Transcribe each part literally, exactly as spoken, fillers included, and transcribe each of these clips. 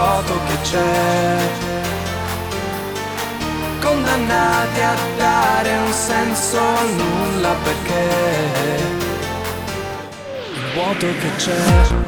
vuoto che c'è, condannati a dare un senso a nulla perché il vuoto che c'è.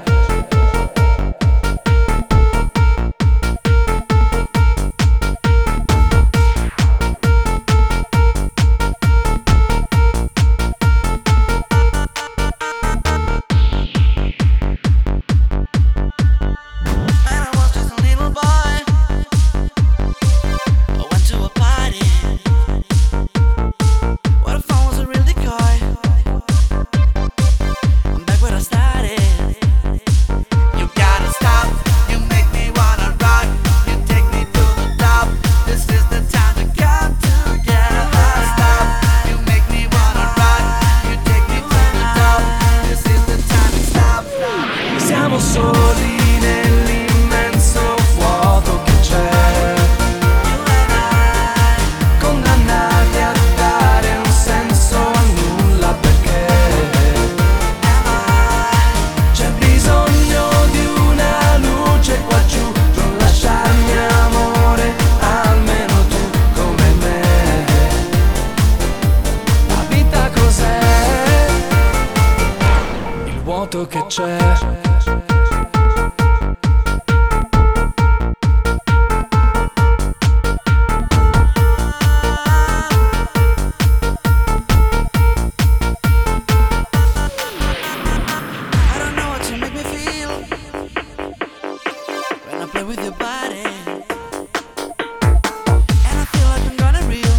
Siamo soli nell'immenso vuoto che c'è, condannati a dare un senso a nulla perché c'è bisogno di una luce qua giù. Non lasciarmi amore, almeno tu come me. La vita cos'è? Il vuoto che c'è. Play with your body, and I feel like I'm gonna reel.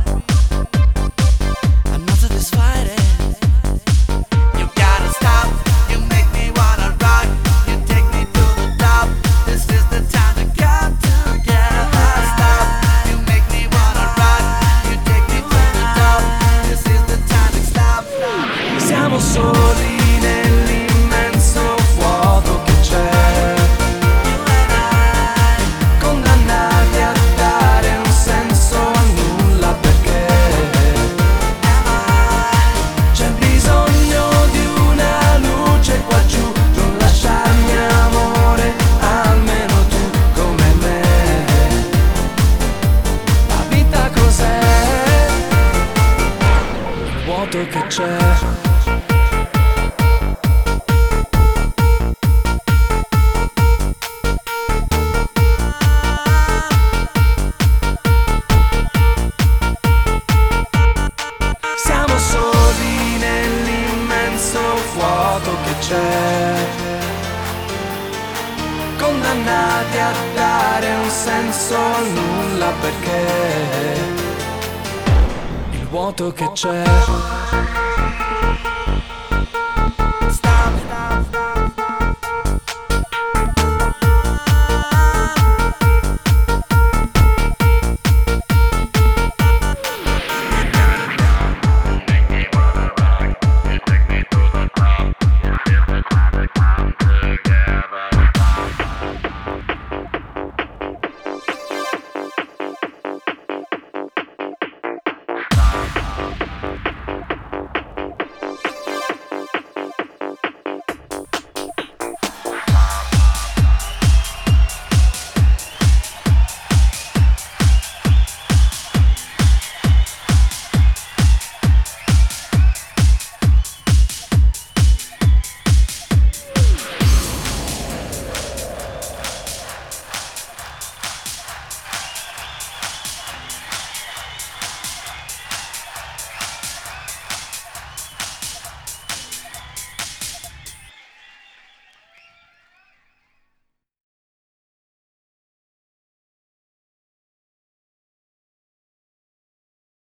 I'm not satisfied. You gotta stop. You make me wanna rock. You take me to the top. This is the time to come together. Stop. You make me wanna rock. You take me to the top. This is the time to stop. Siamo soli nell'immenso vuoto che c'è, condannati a dare un senso a nulla perché c'è bisogno di una luce qua giù. Non lasciarmi amore, almeno tu come me. La vita cos'è? Il vuoto che c'è. Siamo soli nell'immenso vuoto che c'è, condannati a dare un senso a nulla perché il vuoto che c'è.